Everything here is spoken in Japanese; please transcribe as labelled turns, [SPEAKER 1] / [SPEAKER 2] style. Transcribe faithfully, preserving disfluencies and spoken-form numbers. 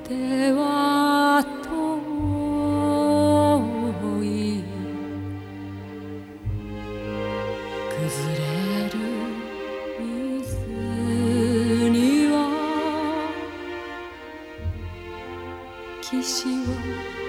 [SPEAKER 1] ては遠い崩れる水には岸は